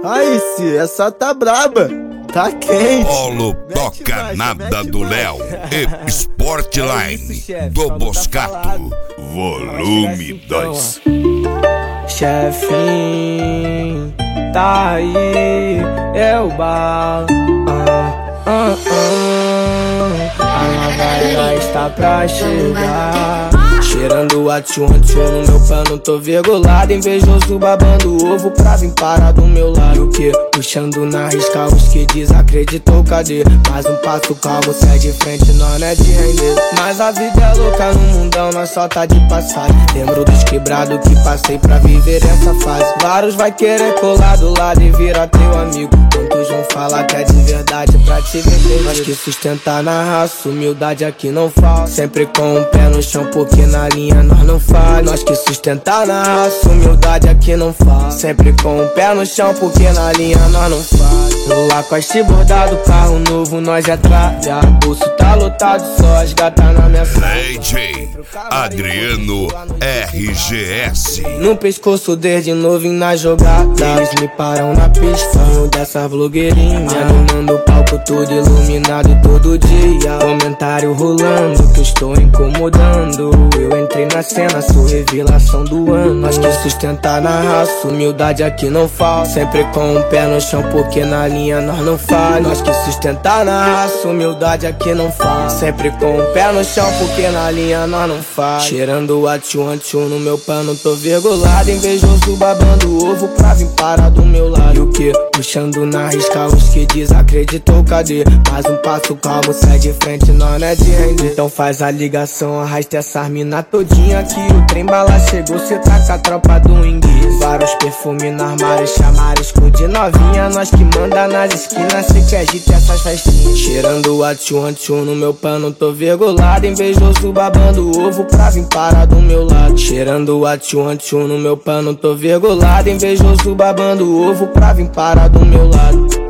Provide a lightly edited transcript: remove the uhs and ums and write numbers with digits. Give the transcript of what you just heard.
Aí, se essa tá braba, tá quente. Polo Toca Nada do Léo e Sportline do Boscato, volume 2. Chefinho, tá aí, é o balo. A nova era está pra chegar. Cheirando a tchum no meu pano, tô virgulado, invejoso babando ovo pra vir parar do meu lado. O que? Puxando na risca os que desacreditou, cadê? Mais um passo calmo, sai de frente, nós não é de render. Mas a vida é louca no mundão, nós só tá de passagem. Lembro dos quebrados que passei pra viver essa fase. Vários vai querer colar do lado e virar teu amigo. Quantos vão falar que é de verdade pra te vender? Nós que sustentar na raça, humildade aqui não falta. Sempre com um pé no chão, porque na linha nós não falha. Nós que sustentar na raça, humildade aqui não falta. Sempre com um pé no chão, porque na linha nós não falha. No Lacoste bordado, carro novo, nós já tralha. Bolso tá lotado, só as gatas na minha sala. DJ Adriano RGS. No pescoço desde novinho na jogada. Eles me param na pista, sonho dessa blogueirinha. Animando o palco todo iluminado todo dia. Comentário rolando que eu estou incomodando. Eu entrei na cena, sou revelação do ano. Nós que sustentar na raça, humildade aqui não falta. Sempre com um pé no chão, porque na linha nós não falha. Nós que sustentar na raça, humildade aqui não falta. Sempre com um pé no chão, porque na linha nós não falha. Cheirando a tchum no meu pano, tô virgulado, invejoso babando ovo pra vir parar do meu lado. E o que? Puxando na risca os que desacreditou, cadê? Mais um passo calmo, sai de frente, nós não é de render. Então faz a ligação, arrasta essas mina todinha que o trem bala chegou, cê tá com a tropa do inglês. Vários perfumes no armário, chamaram escudo de novinha. Nós que manda nas esquinas, cê que agita essas festinhas. Cheirando a tchum no meu pano, tô virgulado, invejoso babando ovo pra vir parar do meu lado. Cheirando a tchum no meu pano, tô virgulado, invejoso babando ovo pra vir parar do meu lado.